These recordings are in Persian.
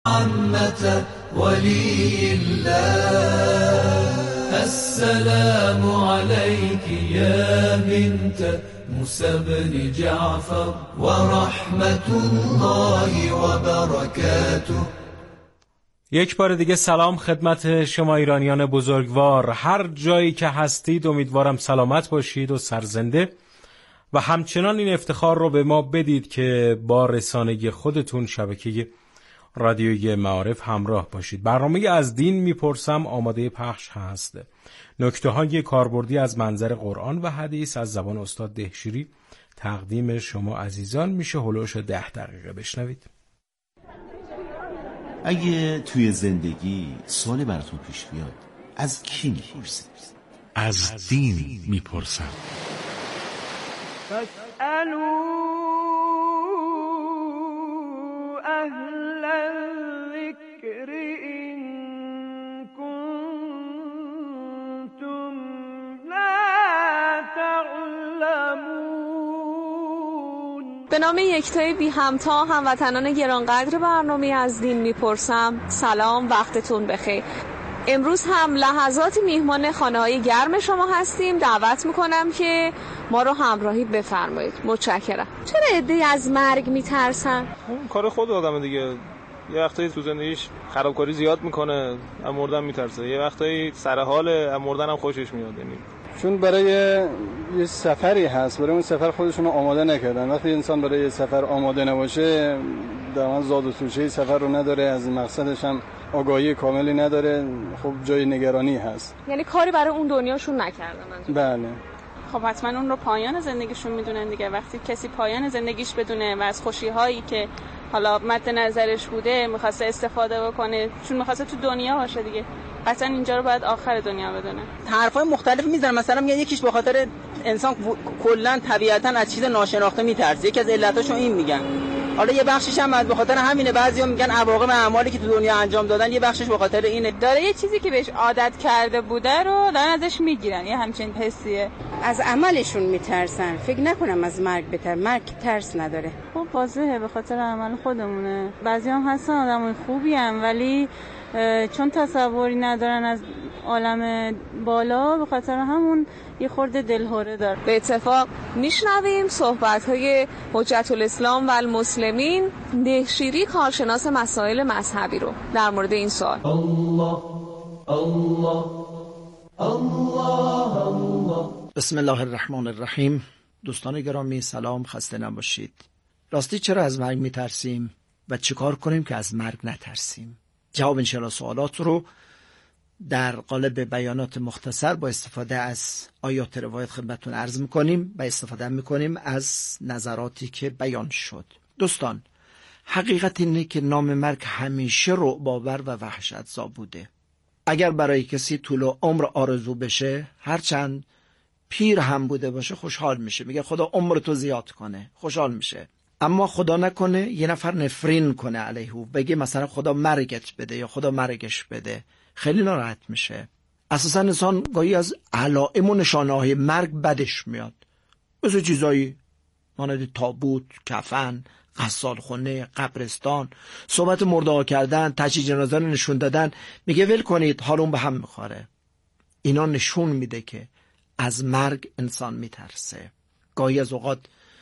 عمة ولي الله السلام عليك يا بنت موسى بن جعفر ورحمة الله وبركاته. یک بار دیگه سلام خدمت شما ایرانیان بزرگوار، هر جایی که هستید امیدوارم سلامت باشید و سرزنده و همچنان این افتخار رو به ما بدید که با رسانگی خودتون شبکه رادیوی معارف همراه باشید. برنامه از دین میپرسم آماده پخش هست. نکته‌های کاربردی از منظر قرآن و حدیث از زبان استاد دهشیری تقدیم شما عزیزان میشه. هلوش 10 دقیقه بشنوید. اگه توی زندگی سوالی براتون پیش بیاد از کی میپرسید؟ از دین میپرسم. اهل الذکر ان کنتم لا تعلمون. به نام یکتای بی همتا، هموطنان گرانقدر برنامه از دین میپرسم، سلام، وقتتون بخیر. امروز هم لحظات میهمان خانه‌های گرم شما هستیم. دعوت میکنم که ما رو همراهی بفرمایید. متشکرم. چرا عده‌ای از مرگ میترسن؟ اون کار خود آدمه دیگه. یه وقتایی تو زندگیش خرابکاری زیاد میکنه، از مردن میترسه. یه وقتایی سر حاله، از مردن هم خوشش میاد. چون برای یه سفری هست، برای اون سفر خودشون رو آماده نکردن. وقتی انسان برای یه سفر آماده نباشه، در زاد و توشه سفر رو نداره، از مقصدش هم آگاهی کاملی نداره، خب جای نگرانی هست. یعنی کاری برای اون دنیاشون نکردن. بله. خب حتما اون رو پایان زندگیشون میدونن دیگه. وقتی کسی پایان زندگیش بدونه و از خوشی‌هایی که حالا مد نظرش بوده می‌خواسته استفاده بکنه، چون می‌خواسته تو دنیا باشه دیگه، قطعا اینجا رو باید آخر دنیا بدونه. حرفای مختلف میزنن. مثلا میگن یکیش به خاطر انسان کلا طبیعتا از چیز ناشناخته میترسه. یکی از علتاشو این میگن. حالا یه بخشش هم از به خاطر همینه. بعضیا میگن عواقب اعمالی که تو دنیا انجام دادن، یه بخشش به خاطر اینه. داره یه چیزی که بهش عادت کرده بوده رو دارن ازش میگیرن. یه همچین حسیه. از عملشون میترسن. فکر نکنم از مرگ بتر. مرگ ترس نداره. خب واضحه به خاطر عمل خودمونه. بعضیا هم هستن آدمای خوبی ان، ولی چون تصوری ندارن از عالم بالا، به خاطر همون یه خورده دلهوره داره. به اتفاق میشنویم صحبت‌های حجت الاسلام و المسلمین دهشیری، کارشناس مسائل مذهبی رو در مورد این سوال. الله الله الله الله. بسم الله الرحمن الرحیم. دوستان گرامی سلام، خسته نباشید. راستی چرا از مرگ میترسیم و چیکار کنیم که از مرگ نترسیم؟ جواب این چرا سوالات رو در قالب بیانات مختصر با استفاده از آیات روایت خدمتتون عرض میکنیم و استفاده میکنیم از نظراتی که بیان شد. دوستان، حقیقت اینه که نام مرگ همیشه رعب‌آور و وحشت‌زا بوده. اگر برای کسی طول عمر آرزو بشه، هرچند پیر هم بوده باشه خوشحال میشه، میگه خدا عمرتو زیاد کنه، خوشحال میشه. اما خدا نکنه یه نفر نفرین کنه علیه او، بگه مثلا خدا مرگت بده یا خدا مرگش بده، خیلی ناراحت میشه. اساسا انسان گاهی از علائم و نشانه‌های مرگ بدش میاد، مثل چیزایی مانند تابوت، کفن، غسالخونه، قبرستان، صحبت مرده کردن، تشییع جنازه رو نشون دادن، میگه ول کنید حالون به هم میخوره. اینا نشون میده که از مرگ انسان میترسه. گاهی از اوقات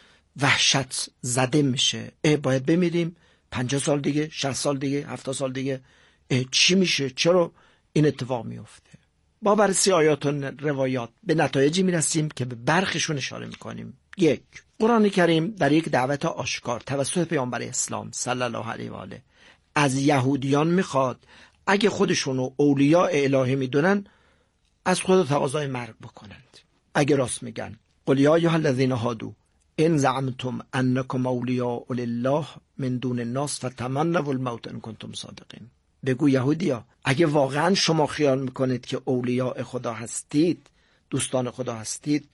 وحشت زده میشه، باید بمیریم 50 سال دیگه، 60 سال دیگه، 70 سال دیگه چی میشه؟ چرا این اتفاق میفته؟ با بررسی آیات و روایات به نتایجی میرسیم که به برخشون اشاره میکنیم. 1. قرآن کریم در یک دعوت آشکار توسط پیامبر اسلام صلی الله علیه و آله از یهودیان میخواد اگه خودشونو اولیاء الهی میدونن از خدا تقاضای مرگ بکنند. اگه راست میگن، قل یا ایها الذین هادو ان زعمتم انکم اولیاء لله من دون الناس فتمنوا الموت ان کنتم صادقین. بگو یهودیا، اگه واقعا شما خیال میکنید که اولیاء خدا هستید، دوستان خدا هستید،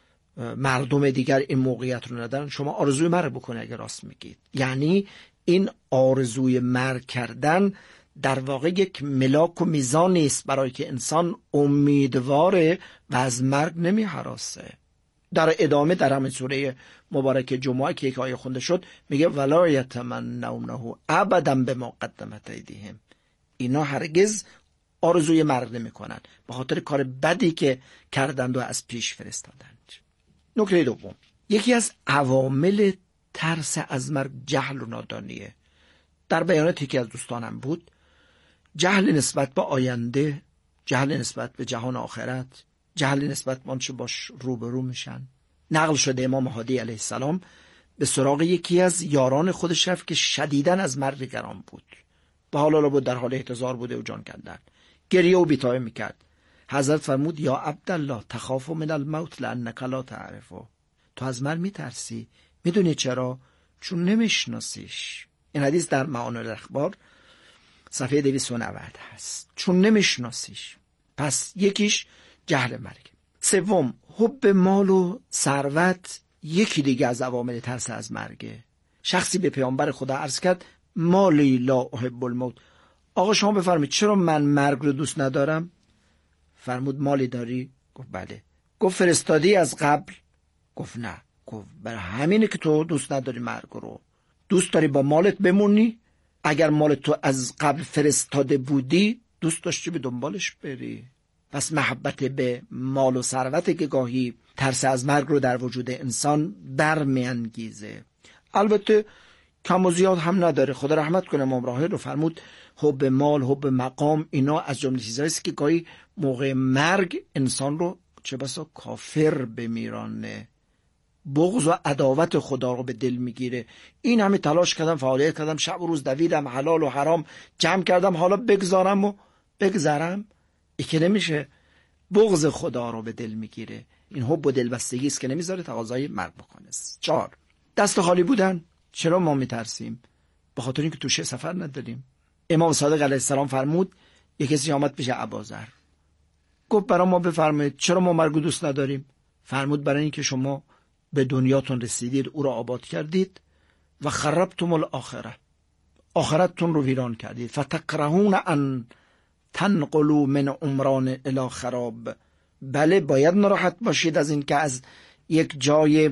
مردم دیگر این موقعیت رو ندارن، شما آرزوی مرگ بکنید اگه راست میگید. یعنی این آرزوی مرگ کردن در واقع یک ملاک و میزانی است برای که انسان امیدواره و از مرگ نمی هراسه. در ادامه در همین سوره مبارک جمعه که یک آیه خونده شد میگه ولا یتمنونه ابدا بما قدمت ایدیهم، اینا هرگز آرزوی مرگ نمیکنن به خاطر کار بدی که کردند و از پیش فرستادند. نکته دوم، یکی از عوامل ترس از مرگ جهل و نادانیه. در بیاناتی که از دوستانم بود، جهل نسبت به آینده، جهل نسبت به جهان آخرت، جهل نسبت به آنچه باش روبرو میشن. نقل شده امام هادی علیه السلام به سراغ یکی از یاران خودش رفت که شدیداً از مرگ نگران بود. به حال بود در حال احتضار بوده و جان کندن، گریه و بی‌تابی میکرد. حضرت فرمود یا عبدالله تخاف من الموت لانک لا تعرفه، تو از مرگ میترسی، میدونی چرا؟ چون نمیشناسیش. این حدیث در معانی الاخبار صفحه 290 هست. چون نمیشناسیش. پس یکیش جهل مرگ. سوم، حب مال و ثروت یکی دیگه از عوامل ترس از مرگه. شخصی به پیامبر خدا عرض کرد مالی لا احب الموت، آقا شما بفرمایید چرا من مرگ رو دوست ندارم؟ فرمود مالی داری؟ گفت بله. گفت فرستادی از قبل؟ گفت نه. گفت برای همینه که تو دوست نداری مرگ رو. دوست داری با مالت بمونی؟ اگر مالت تو از قبل فرستاده بودی دوست داشتی به دنبالش بری. پس محبت به مال و ثروت که گاهی ترس از مرگ رو در وجود انسان برمیانگیزه. البته کم و زیاد هم نداره. خدا رحمت کنه امام راهب رو فرمود حب مال، حب مقام، اینا از جمله چیزایی است که گاهی موقع مرگ انسان رو چه بسا کافر بمیرانه. بغض و عداوت خدا رو به دل میگیره. این همه تلاش کردم، فعالیت کردم، شب و روز دویدم، حلال و حرام جمع کردم، حالا بگذارم و بگذرم؟ این که نمیشه. بغض خدا رو به دل میگیره. این حب و دلبستگی است که نمیذاره تقاضای مرگ بکنه. 4، دست خالی بودن. چرا ما میترسیم؟ به خاطر اینکه توشه سفر نداریم. امام صادق علیه السلام فرمود یک کسی آمد پیش ابوذر، گفت برای ما بفرمایید چرا ما مرگ دوست نداریم؟ فرمود برای اینکه شما به دنیاتون رسیدید، او را آباد کردید و خربتم الاخره، آخرتتون رو ویران کردید. فتکرهون ان تنقلوا من عمران الی خراب، بله باید ناراحت باشید از این که از یک جای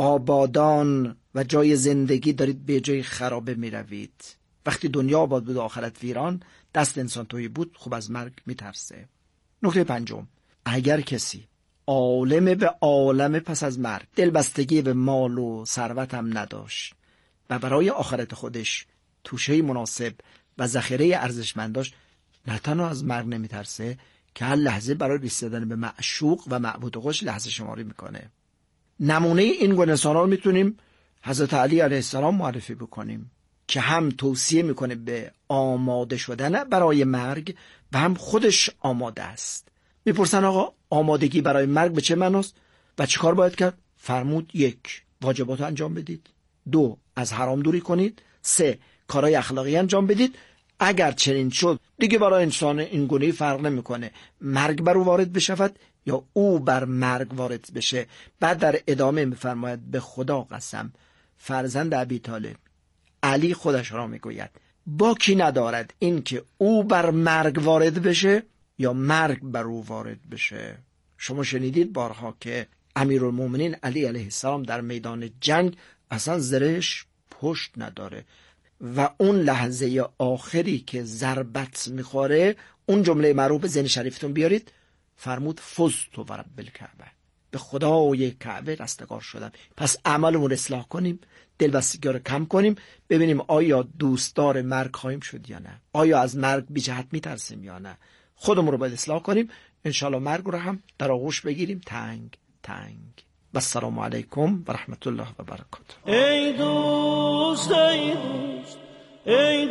آبادان و جای زندگی دارید به جای خرابه می روید. وقتی دنیا آباد بود و آخرت ویران، دست انسان توی بود، خوب از مرگ می ترسه. نکته 5، اگر کسی عالم به عالم پس از مرگ دلبستگی به مال و ثروت هم نداشت و برای آخرت خودش توشه مناسب و ذخیره ارزشمند داشت، نه تنها از مرگ نمی ترسه که هر لحظه برای رسیدن به معشوق و معبود خودش لحظه شماری میکنه. نمونه این گونه انسان رو میتونیم حضرت علی علیه السلام معرفی بکنیم که هم توصیه میکنه به آماده شدن برای مرگ و هم خودش آماده است. میپرسن آقا آمادگی برای مرگ به چه معناست و چه کار باید کرد؟ فرمود 1، واجبات انجام بدید، 2، از حرام دوری کنید، 3، کارهای اخلاقی انجام بدید. اگر چنین شد دیگه برای انسان این گونه فرق نمیکنه مرگ بر او وارد بشود یا او بر مرگ وارد بشه. بعد در ادامه میفرماید به خدا قسم، فرزند ابی طالب علی خودش را میگوید باکی ندارد این که او بر مرگ وارد بشه یا مرگ بر او وارد بشه. شما شنیدید بارها که امیرالمومنین علی علیه السلام در میدان جنگ اصلا زرهش پشت نداره و اون لحظه آخری که ضربت میخوره، اون جمله معروف به ذهن شریفتون بیارید، فرمود فزت و رب الکعبه، به خدای کعبه رستگار شدم. پس عملمون اصلاح کنیم، دلبستگی رو کم کنیم، ببینیم آیا دوستدار مرگ خواهیم شد یا نه، آیا از مرگ بی جهت میترسیم یا نه. خودمون رو باید اصلاح کنیم، انشالله مرگ رو هم در آغوش بگیریم تنگ تنگ. و السلام علیکم و رحمت الله و برکاته. ای دوست ای دوست ای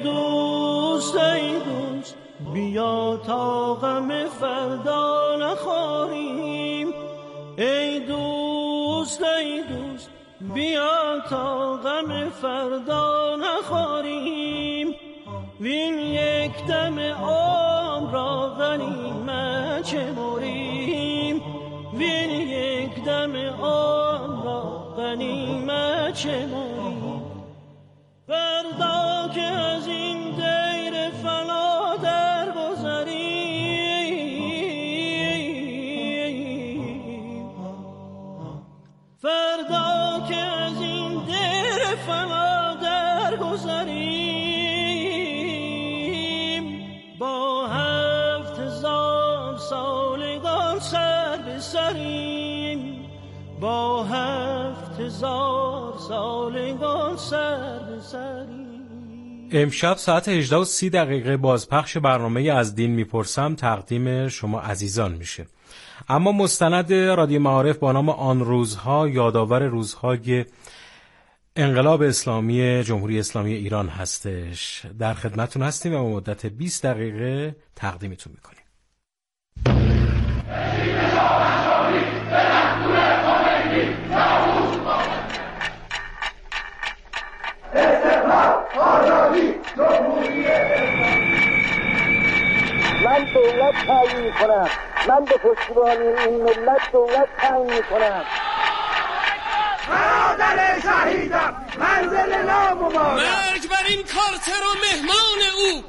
دوست ای دوست، بیا تا غم فردا نخوریم. ای دوست ای دوست، بیا تا غم فردا نخوریم. وین یک دم عمر را غنیمت شمریم، وین یک دم عمر را غنیمت شمریم. فردا که از این دیر فنا درگذریم، سریم با 7000 سالگان سر به سریم. امشب ساعت 18:30 بازپخش برنامه از دین میپرسم تقدیم شما عزیزان میشه. اما مستند رادیو معارف با نام آن روزها یادآور روزهای انقلاب اسلامی جمهوری اسلامی ایران هستش. در خدمتتون هستیم و مدت 20 دقیقه تقدیمتون میکنیم. من دولت تعیین میکنم، من به پشتیبانی این ملت دولت تعیین میکنم. برادر شهیدم منزل نامبارک، مرگ بر این کارتر و مهمان او.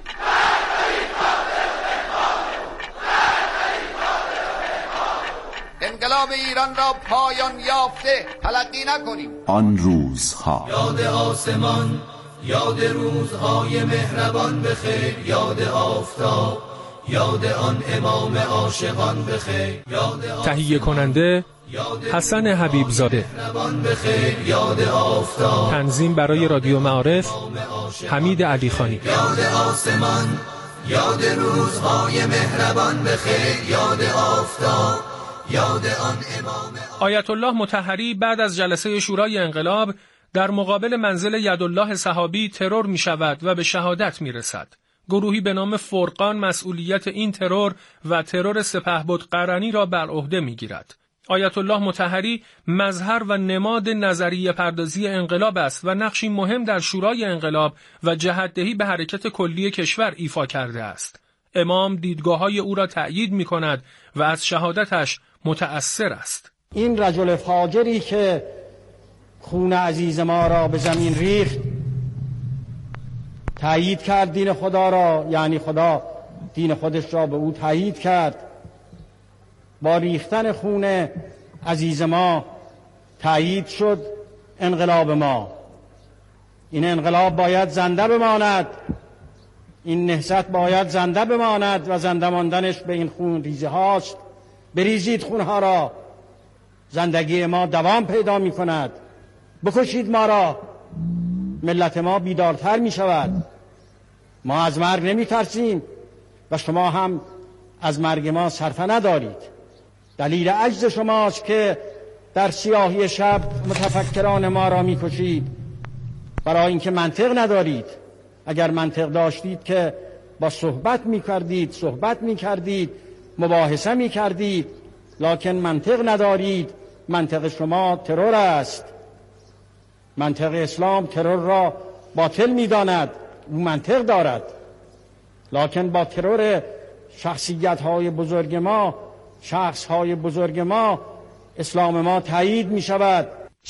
انقلاب ایران را پایان یافته تلقی نکنیم. آن روزها یاد آسمان، یاد روزهای مهربان بخیر، یاد آفتاب، یاد آن امام عاشقان بخیر، تهیه کننده حسن حبیبزاده، یاد آفتاب، تنظیم برای رادیو معارف حمید علیخانی. یاد آسمان، یاد روزهای مهربان بخیر، یاد آفتاب، یاد آن امام. آیت الله مطهری بعد از جلسه شورای انقلاب در مقابل منزل یدالله صحابی ترور می شود و به شهادت می رسد. گروهی به نام فرقان مسئولیت این ترور و ترور سپهبد قرنی را بر عهده می گیرد. آیت الله مطهری مظهر و نماد نظریه پردازی انقلاب است و نقشی مهم در شورای انقلاب و جهت‌دهی به حرکت کلی کشور ایفا کرده است. امام دیدگاه‌های او را تأیید می‌کند و از شهادتش متأثر است. این رجل فاجری که خون عزیز ما را به زمین ریخت تأیید کرد دین خدا را، یعنی خدا دین خودش را به او تأیید کرد. با ریختن خون عزیز ما تأیید شد انقلاب ما. این انقلاب باید زنده بماند، این نهضت باید زنده بماند و زنده ماندنش به این خون ریزه هاست. بریزید خونها را، زندگی ما دوام پیدا می کند. بکشید ما را، ملت ما بیدارتر می شود. ما از مرگ نمی ترسیم و شما هم از مرگ ما صرفه ندارید. دلیل عجز شماست که در سیاهی شب متفکران ما را می کشید، برای اینکه منطق ندارید. اگر منطق داشتید که با صحبت می کردید، مباحثه می کردید، لکن منطق ندارید. منطق شما ترور است. منطق اسلام ترور را باطل می داند، او منطق دارد، لکن با ترور شخصیت‌های بزرگ ما، شخص‌های بزرگ ما، اسلام ما تایید می شود.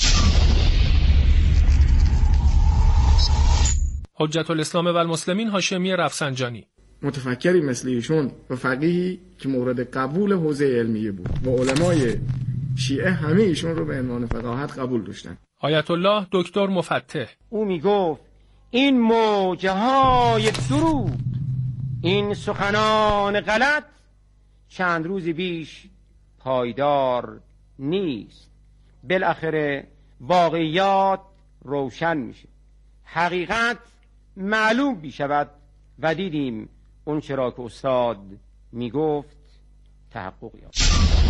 حجت الاسلام و المسلمین هاشمی رفسنجانی: متفکری مثل ایشون و فقیهی که مورد قبول حوزه علمیه بود و علمای شیعه همه ایشون رو به عنوان فقاهت قبول داشتن. آیت الله دکتر مفتح: او میگفت این موجه های درود، این سخنان غلط چند روز بیش پایدار نیست. بالاخره واقعیات روشن میشه، حقیقت معلوم میشود و دیدیم اون چرا که استاد میگفت تحقق یافت.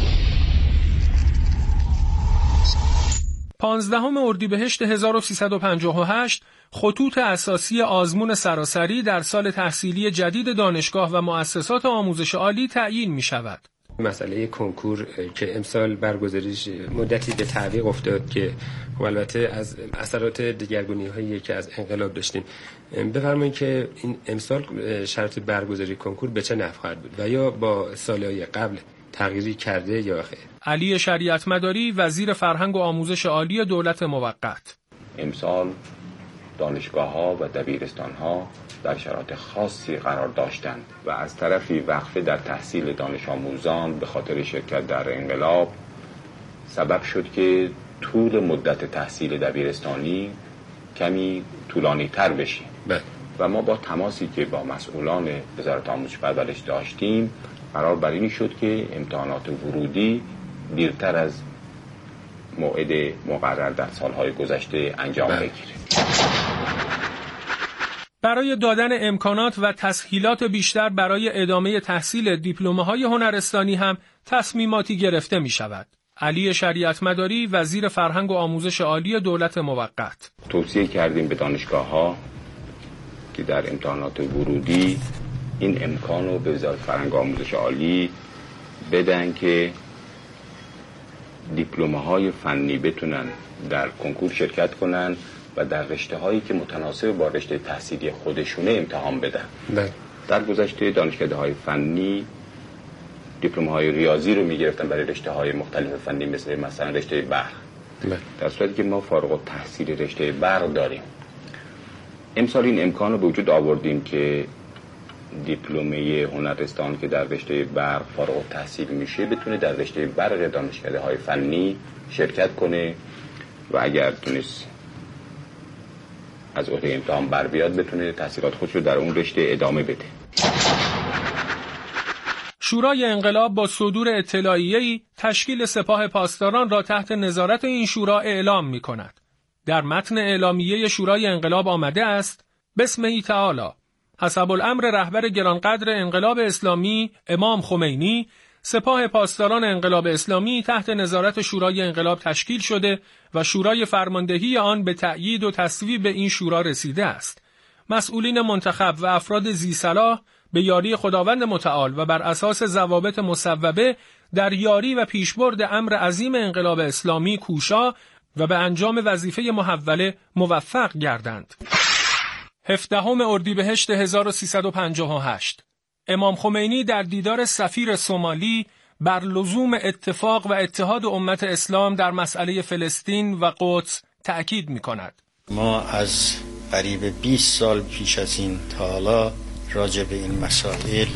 15 اردیبهشت 1358 خطوط اساسی آزمون سراسری در سال تحصیلی جدید دانشگاه و مؤسسات آموزش عالی تعیین می شود. مسئله کنکور که امسال برگزاریش مدتی به تعویق افتاد که البته از اثرات دگرگونی‌هایی که از انقلاب داشتیم، بفرمایید که این امسال شرط برگزاری کنکور به چه نحو خواهد بود و یا با سالهای قبل تغییری کرده یا خیر؟ علی شریعت مداری وزیر فرهنگ و آموزش عالی دولت موقت: امسال دانشگاه‌ها و دبیرستان‌ها در شرایط خاصی قرار داشتند و از طرفی وقفه در تحصیل دانش آموزان به خاطر شرکت در انقلاب سبب شد که طول مدت تحصیل دبیرستانی کمی طولانی تر بشه و ما با تماسی که با مسئولان وزارت آموزش و پرورش داشتیم قرار بر این شد که امتحانات ورودی دیرتر از موعد مقرر در سالهای گذشته انجام بگیره. برای دادن امکانات و تسهیلات بیشتر برای ادامه تحصیل دیپلم‌های هنرستانی هم تصمیماتی گرفته می شود. علی شریعت مداری وزیر فرهنگ و آموزش عالی دولت موقت: توصیه کردیم به دانشگاه‌ها که در امتحانات ورودی این امکان رو به وزارت فرهنگ و آموزش عالی بدن که دیپلم‌های فنی بتونن در کنکور شرکت کنن و در رشته‌هایی که متناسب با رشته تحصیلی خودشونه امتحان بدن. در گذشته دانشکده‌های فنی دیپلم‌های ریاضی رو می‌گرفتن برای رشته‌های مختلف فنی مثلا رشته برق. در صورتی که ما فارغ التحصیل رشته برق داریم، امسال این امکان رو به وجود آوردیم که دیپلمه هنرستان که در رشته برق فارغ التحصیل میشه بتونه در رشته برق دانشکده‌های فنی شرکت کنه و اگر تونست از عهده امتحان بر بیاد بتونه تحصیلات خودش رو در اون رشته ادامه بده. شورای انقلاب با صدور اطلاعیه‌ای تشکیل سپاه پاسداران را تحت نظارت این شورا اعلام می‌کند. در متن اعلامیه شورای انقلاب آمده است: بسم تعالی، حسب الامر رهبر گرانقدر انقلاب اسلامی امام خمینی، سپاه پاسداران انقلاب اسلامی تحت نظارت شورای انقلاب تشکیل شده و شورای فرماندهی آن به تأیید و تصویب این شورا رسیده است. مسئولین منتخب و افراد ذی‌صلاح به یاری خداوند متعال و بر اساس ضوابط مصوبه در یاری و پیشبرد امر عظیم انقلاب اسلامی کوشا و به انجام وظیفه محوله موفق گردند. 17 اردیبهشت 1358 امام خمینی در دیدار سفیر سومالی بر لزوم اتفاق و اتحاد امت اسلام در مسئله فلسطین و قدس تأکید می‌کند. ما از قریب 20 سال پیش از این تا حالا راجع به این مسائل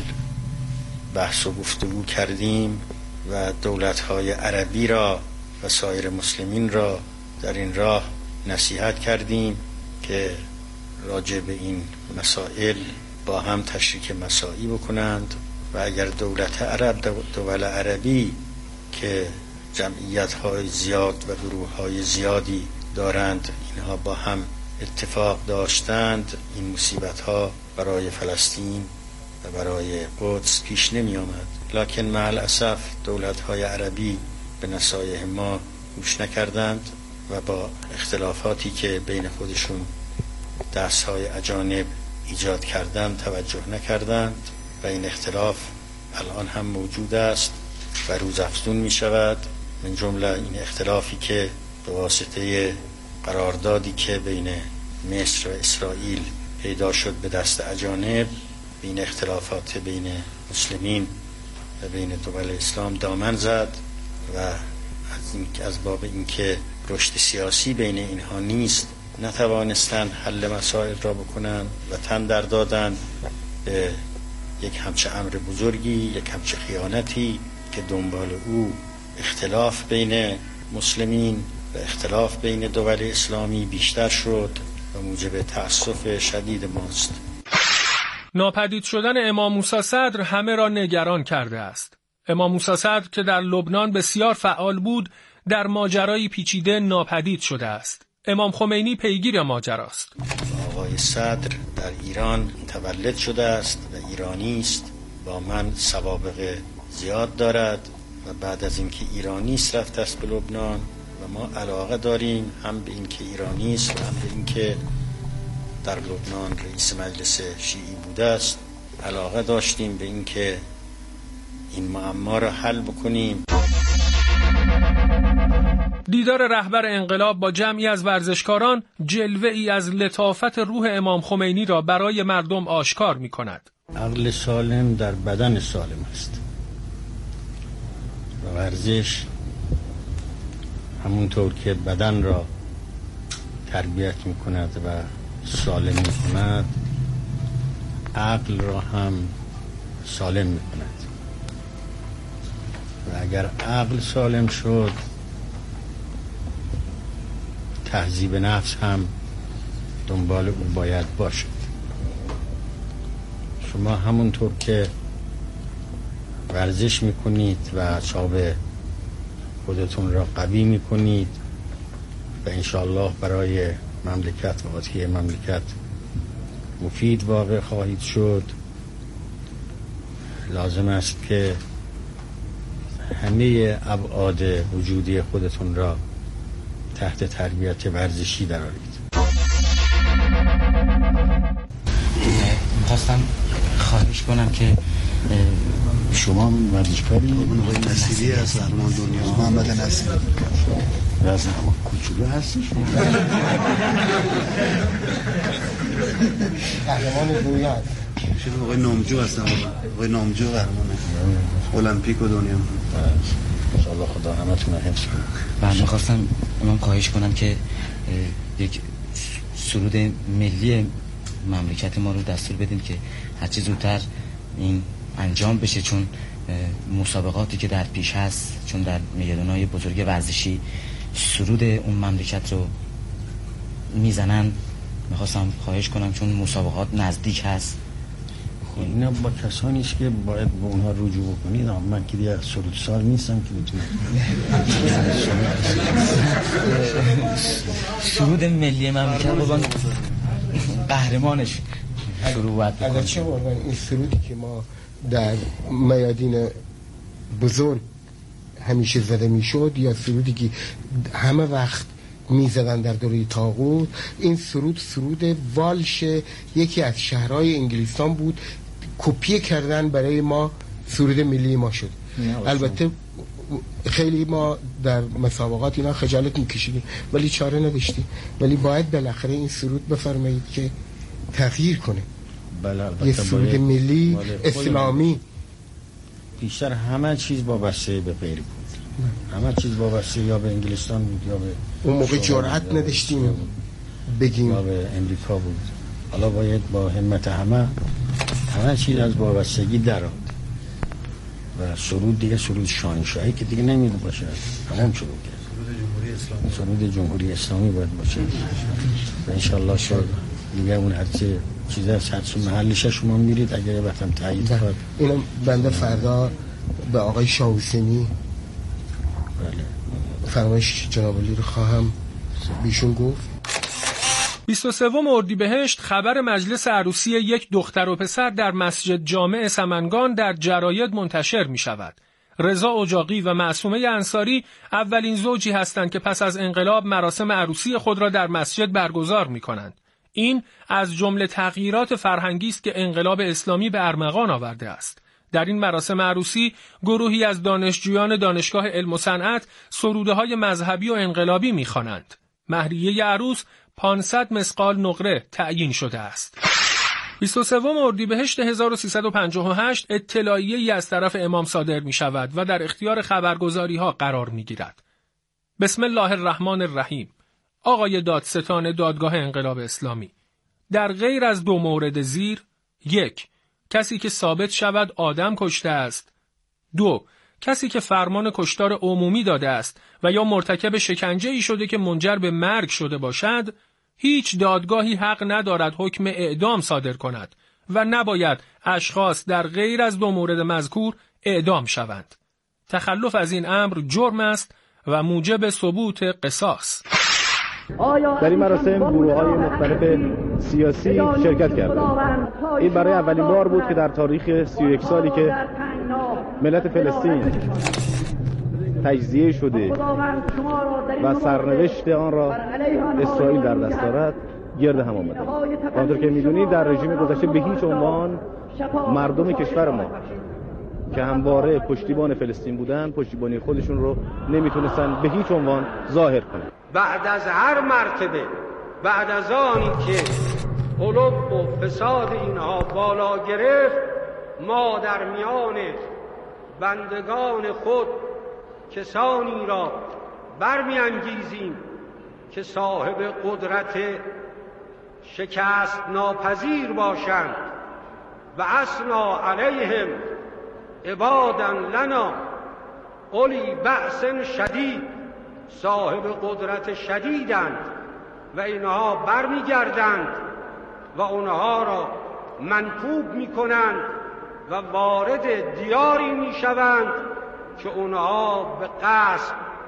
بحث و گفتگو کردیم و دولت‌های عربی را و سایر مسلمین را در این راه نصیحت کردیم که راجع به این مسائل با هم تشریک مساعی بکنند و اگر دولت عرب دول عربی که جمعیت‌های زیاد و گروه‌های زیادی دارند اینها با هم اتفاق داشتند، این مصیبت‌ها برای فلسطین و برای قدس پیش نمی آمد. لکن مع الاسف دولت‌های عربی به نصایح ما گوش نکردند و با اختلافاتی که بین خودشون دست‌های اجانب ایجاد کردند توجه نکردند و این اختلاف الان هم موجود است و روزافزون می شود. من جمله این اختلافی که به واسطه قراردادی که بین مصر و اسرائیل پیدا شد به دست اجانب، بین اختلافات بین مسلمین و بین دول اسلام دامن زد و از باب اینکه رشد سیاسی بین اینها نیست نتوانستند حل مسائل را بکنند و تن در دادند به یک همچه امر بزرگی، یک همچه خیانتی که دنبال او اختلاف بین مسلمین و اختلاف بین دول اسلامی بیشتر شد و موجب تأسف شدید ماست. ناپدید شدن امام موسی صدر همه را نگران کرده است. امام موسی صدر که در لبنان بسیار فعال بود، در ماجرایی پیچیده ناپدید شده است. امام خمینی پیگیر ماجراست. آقای صدر در ایران متولد شده است و ایرانی است، با من سوابق زیاد دارد و بعد از اینکه ایرانی است رفته است به لبنان و ما علاقه داریم هم به اینکه ایرانی است و هم به اینکه در لبنان رئیس مجلس شیعی بوده است. علاقه داشتیم به اینکه این معما را حل بکنیم. دیدار رهبر انقلاب با جمعی از ورزشکاران جلوه ای از لطافت روح امام خمینی را برای مردم آشکار می کند. عقل سالم در بدن سالم است و ورزش همونطور که بدن را تربیت می کند و سالم می کند، عقل را هم سالم می کند و اگر عقل سالم شد تهذیب نفس هم دنبال او باید باشد. شما همونطور که ورزش میکنید و اعصاب خودتون را قوی میکنید و انشاءالله برای مملکت و آتیه مملکت مفید واقع خواهید شد. لازم است که همه ابعاد وجودی خودتون را تحت تربیت ورزشی درآورید. می‌خواستم خواهش کنم که شما ورزشکاری؟ آقای نصیری از قهرمان دنیا، محمد نصیری. از همه کوچولو هستش. قهرمان دنیا هست. آقای نامجو هستم. آقای نامجو قهرمان المپیک و دنیا. انشاءالله خدا همتون رو حفظ کنه. من می‌خواستم امام خواهش کنم که یک سرود ملی مملکت ما رو دستور بدیم که هرچی زودتر این انجام بشه، چون مسابقاتی که در پیش هست، چون در میدان‌های بزرگ ورزشی سرود اون مملکت رو میزنن. میخواستم خواهش کنم چون مسابقات نزدیک هست. اینا با کسانی است که باید به اونها رجوع کنید. من که دیگه سرود سال نیستم که بتونم سرود ملی مملکت رو قهرمانش شروع باید بکنیم. اگر چه این سرودی که ما در میادین بزرگ همیشه زده میشد یا سرودی که همه وقت میزدن در دوره طاغوت، این سرود والش یکی از شهرهای انگلستان بود، کپی کردن برای ما سرود ملی ما شد. البته خیلی ما در مسابقات اینا خجالت میکشیدیم ولی چاره نداشتیم، ولی باید بالاخره این سرود بفرمایید که تغییر کنه. یه سرود ملی اسلامی. بیشتر همه چیز وابسته به غیر بود، همه چیز وابسته یا به انگلستان بود یا به اون موقع جرأت نداشتیم بگیم یا به امریکا بود. حالا باید با همت همه چیز از وابستگی درآد و سرود دیگه سرود شاهنشاهی که دیگه نمیده باشه، تمام شد. سرود جمهوری اسلامی باید باشه و انشالله شد دیگه اون هرچی چیز از حدس و محلش شما میرید اگر وقتم تایید کنید. اینو بنده فردا به آقای شاه حسینی فرمایش جناب علی رو خواهم بیشون گفت. 23 اردیبهشت خبر مجلس عروسی یک دختر و پسر در مسجد جامع سمنگان در جراید منتشر می شود. رضا اجاقی و معصومه انصاری اولین زوجی هستند که پس از انقلاب مراسم عروسی خود را در مسجد برگزار می کنند. این از جمله تغییرات فرهنگی است که انقلاب اسلامی به ارمغان آورده است. در این مراسم عروسی گروهی از دانشجویان دانشگاه علم و صنعت سروده‌های مذهبی و انقلابی می‌خوانند. مهریه عروس 500 مثقال نقره تعیین شده است. 23 اردیبهشت 1358 اطلاعیه‌ای از طرف امام صادر می‌شود و در اختیار خبرگزاری‌ها قرار می‌گیرد. بسم الله الرحمن الرحیم. آقای دادستان دادگاه انقلاب اسلامی، در غیر از دو مورد زیر: 1. کسی که ثابت شود آدم کشته است. 2. کسی که فرمان کشتار عمومی داده است و یا مرتکب شکنجه‌ای شده که منجر به مرگ شده باشد، هیچ دادگاهی حق ندارد حکم اعدام صادر کند و نباید اشخاص در غیر از دو مورد مذکور اعدام شوند. تخلف از این امر جرم است و موجب ثبوت قصاص. در این مراسم گروه‌های مختلف سیاسی شرکت کردند. این برای اولین بار بود که در تاریخ 31 سالی که ملت فلسطین تجزیه شده و سرنوشت آن را اسرائیل در دست دارد گرد هم آمده. همونطور که می‌دونید در رژیم گذشته به هیچ عنوان مردم کشور ما که همواره پشتیبان فلسطین بودن پشتیبانی خودشون رو نمیتونستن به هیچ عنوان ظاهر کنن. بعد از هر مرتبه، بعد از آنی که قلوب و فساد اینها بالا گرفت، ما در میان بندگان خود کسانی را برمی‌انگیزیم که صاحب قدرت شکست ناپذیر باشند و اسنا علیهم عبادا لنا اولی بأس شدید، صاحب قدرت شدیدند و اینها برمیگردند و اونها را منکوب میکنند و وارد دیاری میشوند که اونها به غصب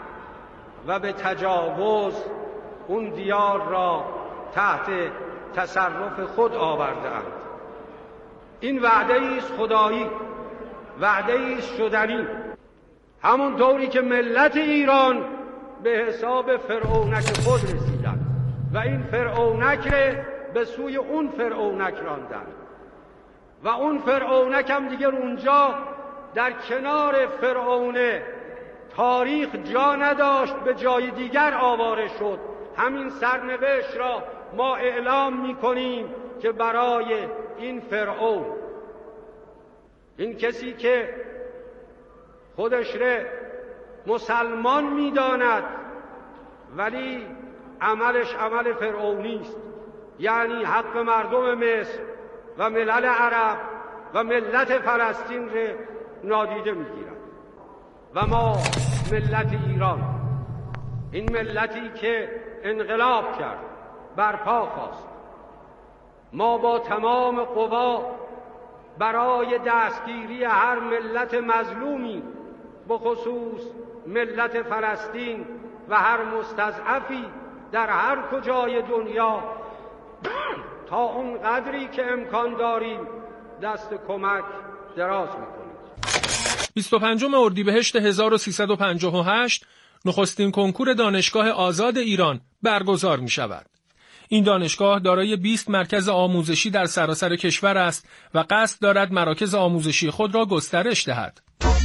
و به تجاوز اون دیار را تحت تصرف خود آوردند. این وعده است خدایی، وعده است شدنی. همون طوری که ملت ایران به حساب فرعونک خود رسیدند و این فرعونک را به سوی اون فرعونک راندند و اون فرعونک هم دیگر اونجا در کنار فرعون تاریخ جا نداشت، به جای دیگر آواره شد. همین سرنوشت را ما اعلام می‌کنیم که برای این فرعون، این کسی که خودش را مسلمان می‌داند ولی عملش عمل فرعونی است، یعنی حق مردم مصر و ملل عرب و ملت فلسطین را نادیده می‌گیرد. و ما ملت ایران، این ملتی که انقلاب کرد، برپا خواست، ما با تمام قوا برای دستگیری هر ملت مظلومی، بخصوص ملت فلسطین و هر مستضعفی در هر کجای دنیا تا اون قدری که امکان داریم دست کمک دراز میکنیم. 25 اردیبهشت 1358 نخستین کنکور دانشگاه آزاد ایران برگزار می شود. این دانشگاه دارای 20 مرکز آموزشی در سراسر کشور است و قصد دارد مراکز آموزشی خود را گسترش دهد.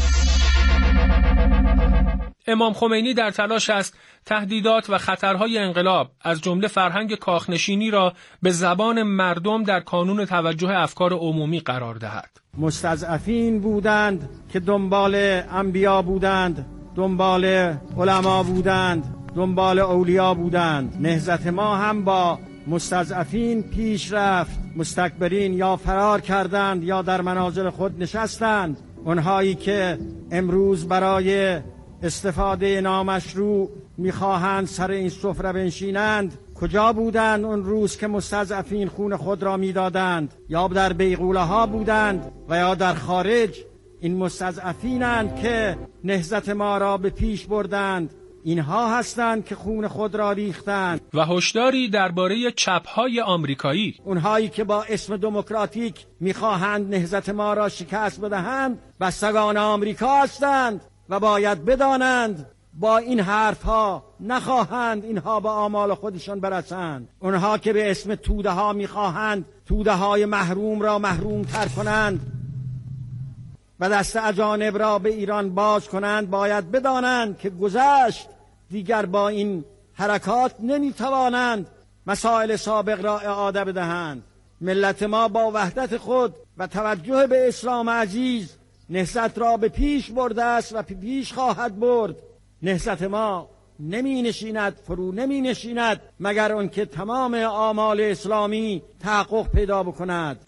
امام خمینی در تلاش است تهدیدات و خطرهای انقلاب از جمله فرهنگ کاخنشینی را به زبان مردم در کانون توجه افکار عمومی قرار دهد. مستضعفین بودند که دنبال انبیا بودند، دنبال علما بودند، دنبال اولیا بودند. نهضت ما هم با مستضعفین پیش رفت. مستکبرین یا فرار کردند یا در منازل خود نشستند. اونهایی که امروز برای استفاده نامشروع میخواهند سر این سفره بنشینند، کجا بودند اون روز که مستضعفین خون خود را میدادند؟ یا در بیغوله ها بودند و یا در خارج. این مستضعفینند که نهضت ما را به پیش بردند. اینها هستند که خون خود را ریختند. و هشداری درباره چپ‌های آمریکایی، اونهایی که با اسم دموکراتیک میخواهند نهضت ما را شکست بدهند، بستگان آمریکا هستند و باید بدانند با این حرفها نخواهند اینها به آمال خودشان برسند. اونها که به اسم توده ها میخواهند توده های محروم را محروم تر کنند و دست اجانب را به ایران باز کنند، باید بدانند که گذشت دیگر با این حرکات نمیتوانند مسائل سابق را اعاده بدهند. ملت ما با وحدت خود و توجه به اسلام عزیز نهضت را به پیش برده است و پیش خواهد برد. نهضت ما نمی نشیند، فرو نمی نشیند مگر اون که تمام آمال اسلامی تحقق پیدا بکند.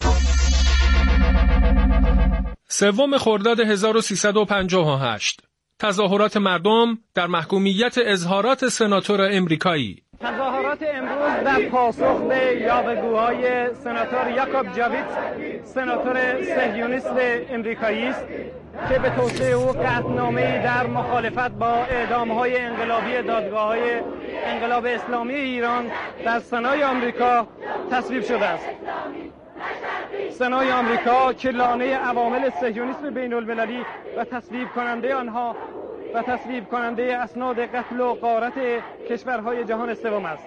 3 خرداد 1358 تظاهرات مردم در محکومیت اظهارات سناتور امریکایی. تظاهرات امروز در پاسخ به یاوه‌گوهای سناتور یاکوب جاویتز، سناتور صهیونیست امریکایی است که به توسعه او قطعنامه‌ای در مخالفت با اعدام‌های انقلابی دادگاه‌های انقلاب اسلامی ایران در سنای آمریکا تصویب شده است. سنای آمریکا که لانه عوامل صهیونیسم بین‌المللی و تصویب کننده آنها و تصویب کننده اسناد قتل و غارت کشورهای جهان سوم است.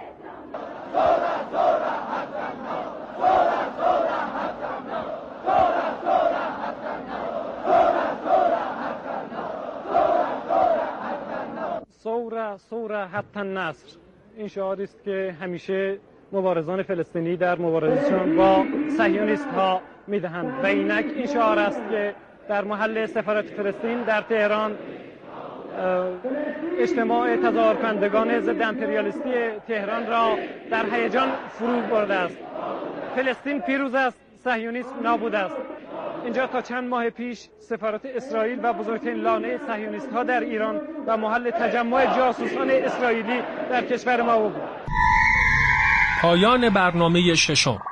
ثوره حتی النصر، این شعاری است که همیشه مبارزان فلسطینی در مبارزشان با صهیونیست ها میدهند و اینک این شعار است که در محل سفارت فلسطین در تهران اجتماع تظاهرکنندگان ضد امپریالیستی تهران را در هیجان فرو برده است. فلسطین پیروز است، صهیونیسم نابود است. اینجا تا چند ماه پیش سفارت اسرائیل و بزرگترین لانه صهیونیست ها در ایران و محل تجمع جاسوسان اسرائیلی در کشور ما بود. پایان برنامه 6.